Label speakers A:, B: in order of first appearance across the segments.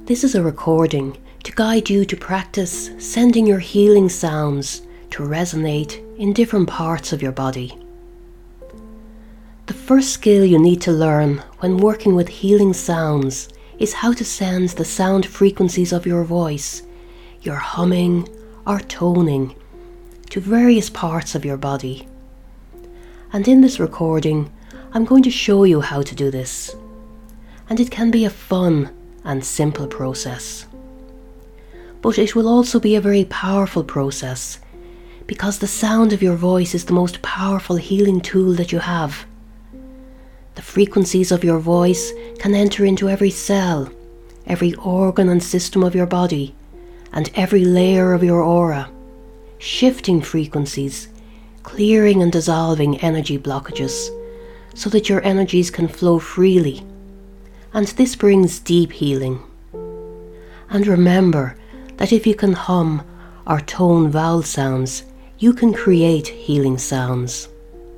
A: This is a recording to guide you to practice sending your healing sounds to resonate in different parts of your body. The first skill you need to learn when working with healing sounds is how to send the sound frequencies of your voice, your humming or toning, to various parts of your body. And in this recording, I'm going to show you how to do this. And it can be a fun and simple process. But it will also be a very powerful process, because the sound of your voice is the most powerful healing tool that you have. The frequencies of your voice can enter into every cell, every organ and system of your body, and every layer of your aura, shifting frequencies, clearing and dissolving energy blockages, so that your energies can flow freely. And this brings deep healing. And remember that if you can hum or tone vowel sounds, you can create healing sounds.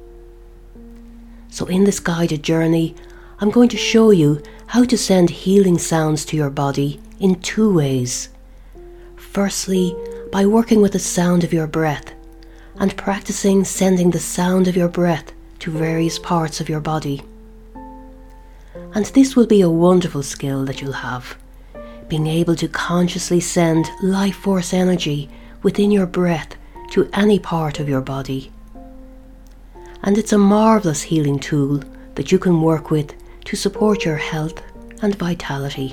A: So in this guided journey, I'm going to show you how to send healing sounds to your body in two ways. Firstly, by working with the sound of your breath and practicing sending the sound of your breath to various parts of your body. And this will be a wonderful skill that you'll have, being able to consciously send life force energy within your breath to any part of your body. And it's a marvellous healing tool that you can work with to support your health and vitality.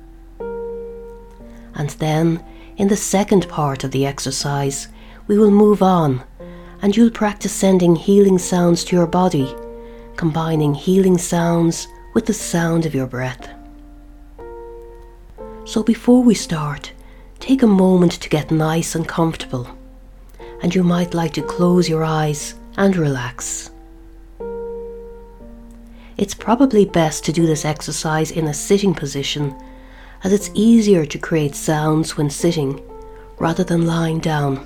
A: And then, in the second part of the exercise, we will move on, and you'll practice sending healing sounds to your body, combining healing sounds with the sound of your breath. So before we start, take a moment to get nice and comfortable, and you might like to close your eyes and relax. It's probably best to do this exercise in a sitting position, as it's easier to create sounds when sitting rather than lying down.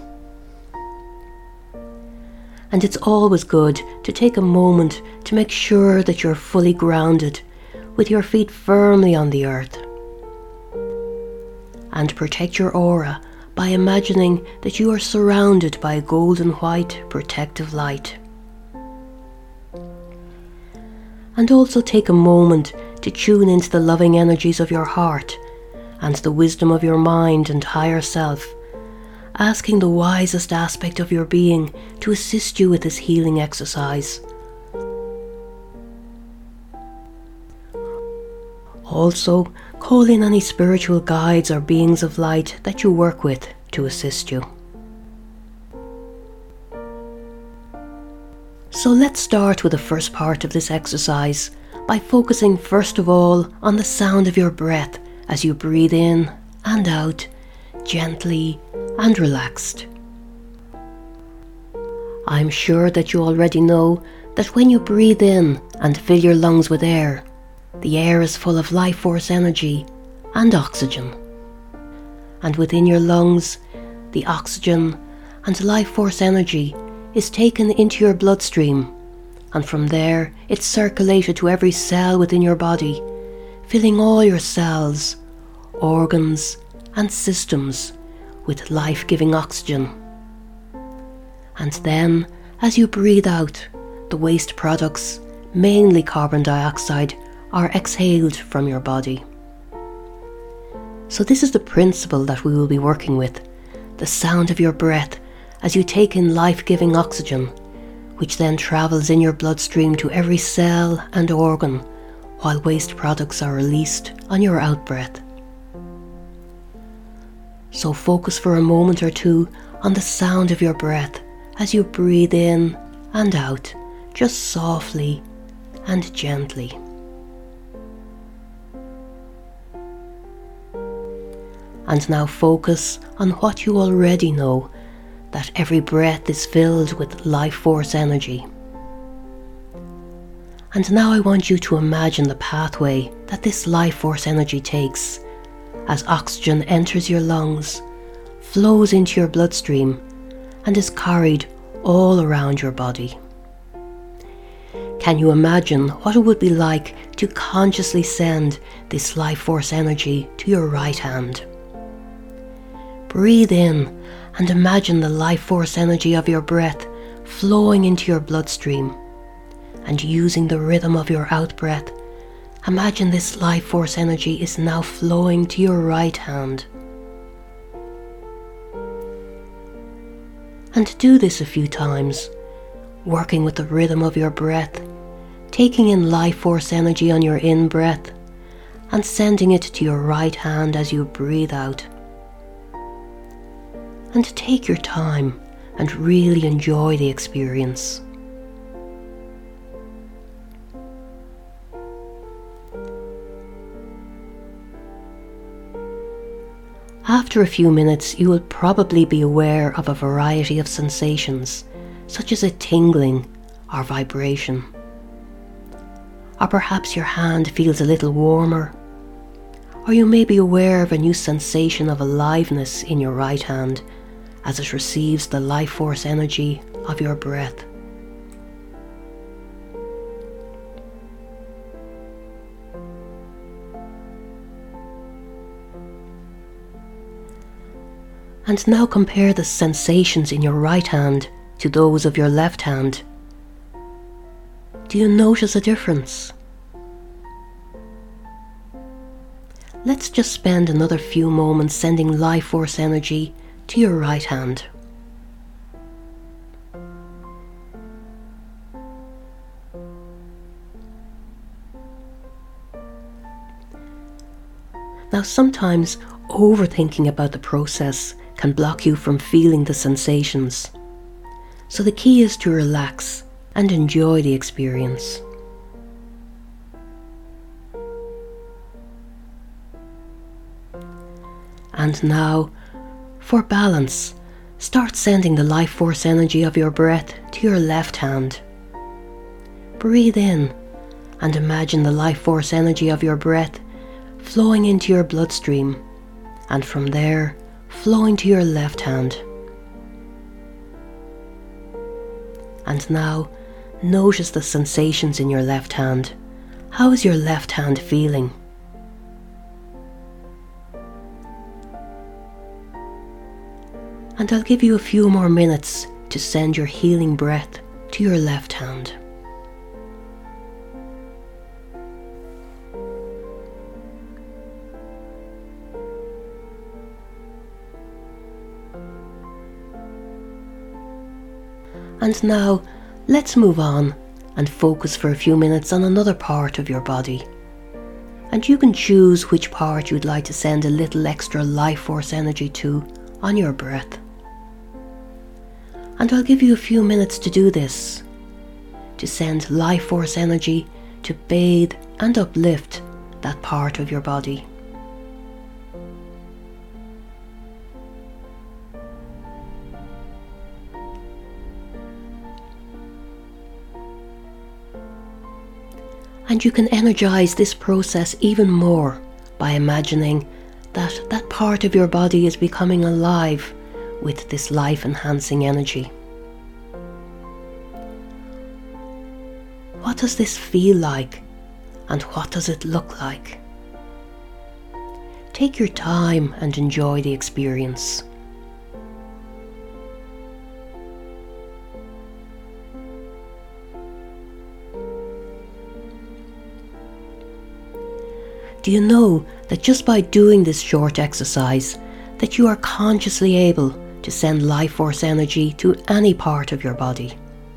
A: And it's always good to take a moment to make sure that you're fully grounded, with your feet firmly on the earth. And protect your aura by imagining that you are surrounded by a golden white protective light. And also take a moment to tune into the loving energies of your heart and the wisdom of your mind and higher self, asking the wisest aspect of your being to assist you with this healing exercise. Also, call in any spiritual guides or beings of light that you work with to assist you. So let's start with the first part of this exercise by focusing first of all on the sound of your breath as you breathe in and out, gently and relaxed. I'm sure that you already know that when you breathe in and fill your lungs with air, the air is full of life force energy and oxygen. And within your lungs, the oxygen and life force energy is taken into your bloodstream, and from there it's circulated to every cell within your body, filling all your cells, organs and systems with life-giving oxygen. And then, as you breathe out, the waste products, mainly carbon dioxide, are exhaled from your body. So this is the principle that we will be working with, the sound of your breath as you take in life-giving oxygen, which then travels in your bloodstream to every cell and organ, while waste products are released on your out-breath. So focus for a moment or two on the sound of your breath as you breathe in and out, just softly and gently. And now focus on what you already know, that every breath is filled with life force energy. And now I want you to imagine the pathway that this life force energy takes as oxygen enters your lungs, flows into your bloodstream, and is carried all around your body. Can you imagine what it would be like to consciously send this life force energy to your right hand? Breathe in and imagine the life force energy of your breath flowing into your bloodstream, and using the rhythm of your out-breath, imagine this life force energy is now flowing to your right hand. And do this a few times, working with the rhythm of your breath, taking in life force energy on your in-breath and sending it to your right hand as you breathe out. And take your time and really enjoy the experience. After a few minutes, you will probably be aware of a variety of sensations, such as a tingling or vibration. Or perhaps your hand feels a little warmer, or you may be aware of a new sensation of aliveness in your right hand as it receives the life force energy of your breath. And now compare the sensations in your right hand to those of your left hand. Do you notice a difference? Let's just spend another few moments sending life force energy to your right hand. Now, sometimes overthinking about the process can block you from feeling the sensations. So the key is to relax and enjoy the experience. And now, for balance, start sending the life force energy of your breath to your left hand. Breathe in and imagine the life force energy of your breath flowing into your bloodstream, and from there flowing to your left hand. And now, notice the sensations in your left hand. How is your left hand feeling? And I'll give you a few more minutes to send your healing breath to your left hand. And now, let's move on and focus for a few minutes on another part of your body. And you can choose which part you'd like to send a little extra life force energy to on your breath. And I'll give you a few minutes to do this, to send life force energy to bathe and uplift that part of your body. And you can energize this process even more by imagining that that part of your body is becoming alive with this life-enhancing energy. What does this feel like, and what does it look like? Take your time and enjoy the experience. Do you know that just by doing this short exercise, that you are consciously able to send life force energy to any part of your body?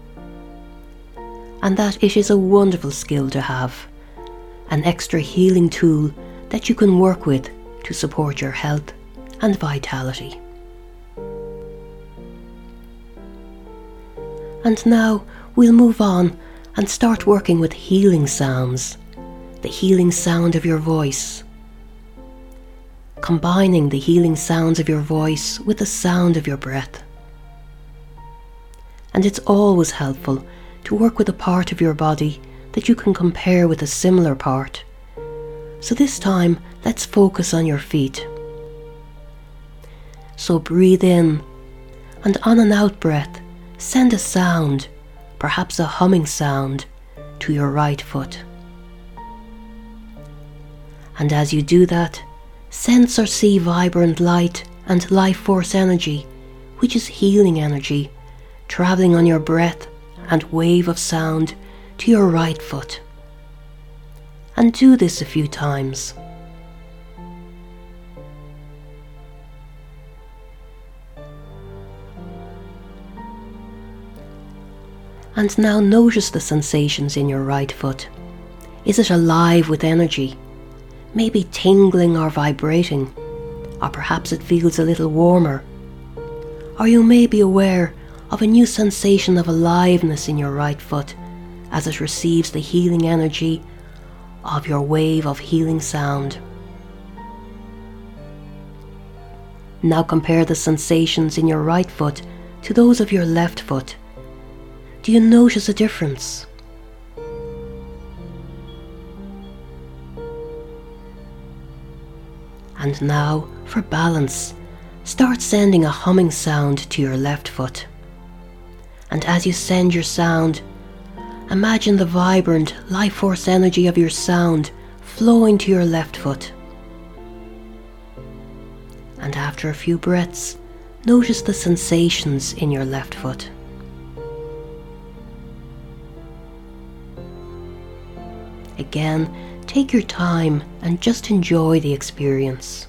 A: And that it is a wonderful skill to have, an extra healing tool that you can work with to support your health and vitality. And now we'll move on and start working with healing sounds. The healing sound of your voice, combining the healing sounds of your voice with the sound of your breath. And it's always helpful to work with a part of your body that you can compare with a similar part. So this time, let's focus on your feet. So breathe in, and on an out breath, send a sound, perhaps a humming sound, to your right foot. And as you do that, sense or see vibrant light and life force energy, which is healing energy, travelling on your breath and wave of sound to your right foot. And do this a few times. And now notice the sensations in your right foot. Is it alive with energy? Maybe tingling or vibrating, or perhaps it feels a little warmer. Or you may be aware of a new sensation of aliveness in your right foot as it receives the healing energy of your wave of healing sound. Now compare the sensations in your right foot to those of your left foot. Do you notice a difference? And now, for balance, start sending a humming sound to your left foot. And as you send your sound, imagine the vibrant life force energy of your sound flowing to your left foot. And after a few breaths, notice the sensations in your left foot. Again, take your time and just enjoy the experience.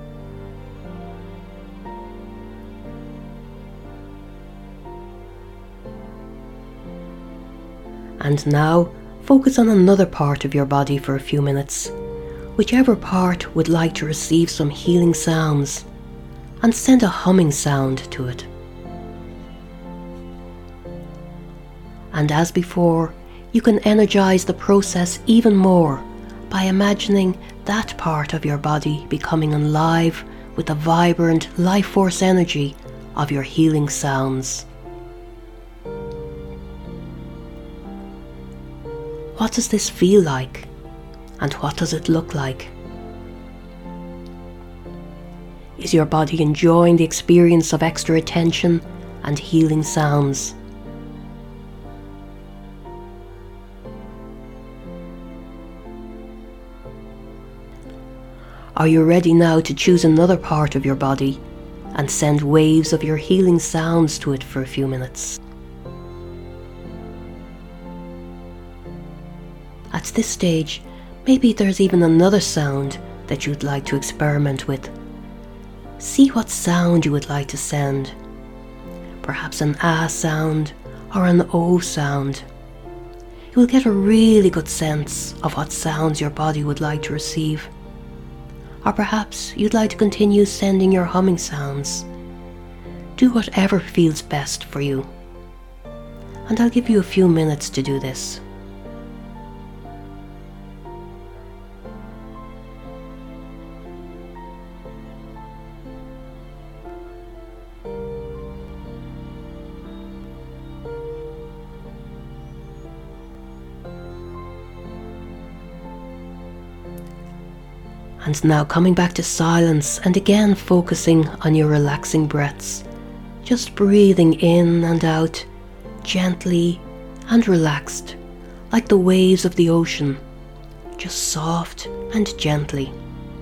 A: And now, focus on another part of your body for a few minutes, whichever part would like to receive some healing sounds, and send a humming sound to it. And as before, you can energize the process even more by imagining that part of your body becoming alive with the vibrant life force energy of your healing sounds. What does this feel like? And what does it look like? Is your body enjoying the experience of extra attention and healing sounds? Are you ready now to choose another part of your body and send waves of your healing sounds to it for a few minutes? At this stage, maybe there's even another sound that you'd like to experiment with. See what sound you would like to send. Perhaps an ah sound or an oh sound. You will get a really good sense of what sounds your body would like to receive. Or perhaps you'd like to continue sending your humming sounds. Do whatever feels best for you. And I'll give you a few minutes to do this. And now coming back to silence and again focusing on your relaxing breaths. Just breathing in and out, gently and relaxed, like the waves of the ocean, just soft and gently.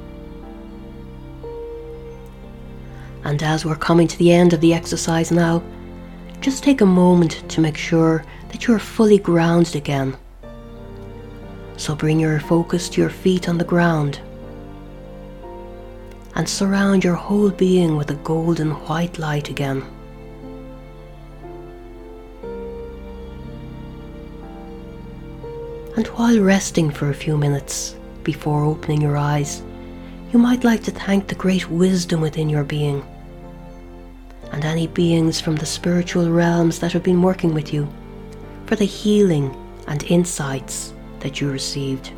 A: And as we're coming to the end of the exercise now, just take a moment to make sure that you're fully grounded again. So bring your focus to your feet on the ground. And surround your whole being with a golden white light again. And while resting for a few minutes before opening your eyes, you might like to thank the great wisdom within your being, and any beings from the spiritual realms that have been working with you, for the healing and insights that you received.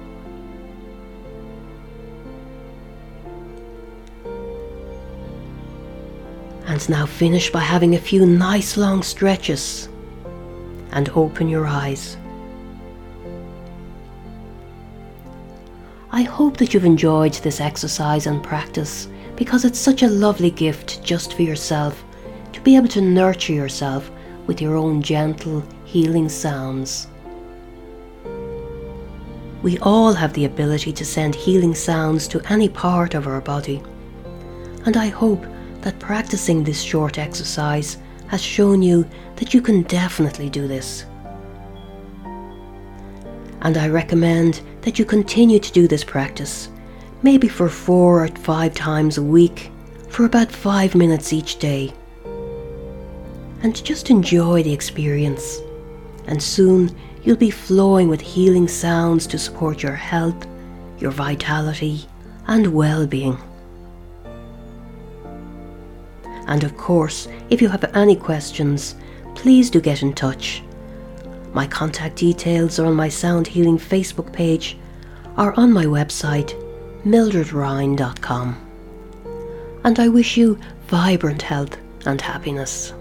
A: And now finish by having a few nice long stretches and open your eyes. I hope that you've enjoyed this exercise and practice, because it's such a lovely gift just for yourself to be able to nurture yourself with your own gentle healing sounds. We all have the ability to send healing sounds to any part of our body, and I hope that practicing this short exercise has shown you that you can definitely do this. And I recommend that you continue to do this practice, maybe for 4 or 5 times a week, for about 5 minutes each day. And just enjoy the experience, and soon you'll be flowing with healing sounds to support your health, your vitality, and well-being. And of course, if you have any questions, please do get in touch. My contact details are on my Sound Healing Facebook page or on my website, mildredrhine.com. And I wish you vibrant health and happiness.